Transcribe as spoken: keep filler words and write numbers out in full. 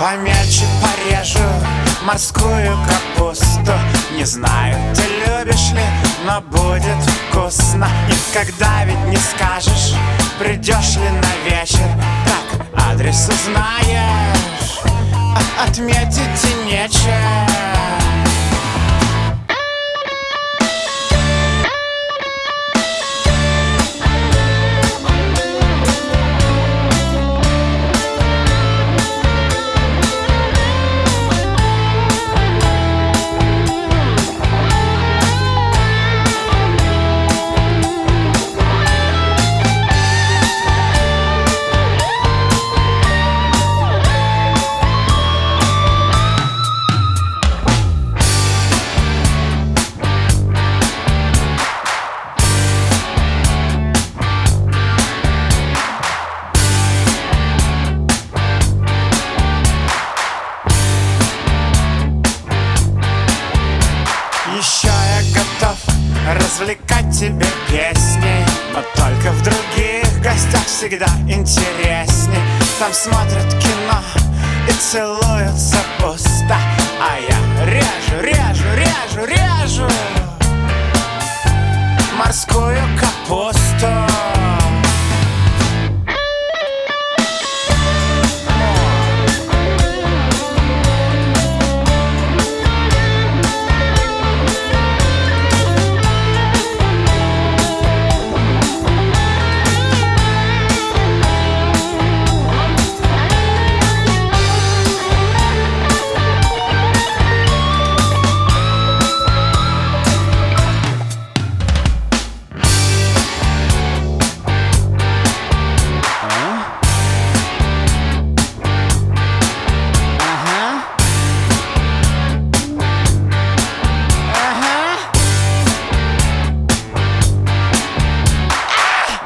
Помельче порежу морскую капусту. Не знаю, ты любишь ли, но будет вкусно. Никогда ведь не скажешь, придешь ли на вечер. Так, адрес узнаешь, а отметить и нечем. Еще я готов развлекать тебя песней, но только в других гостях всегда интересней. Там смотрят кино и целуются пусто, а я режу, режу, режу, режу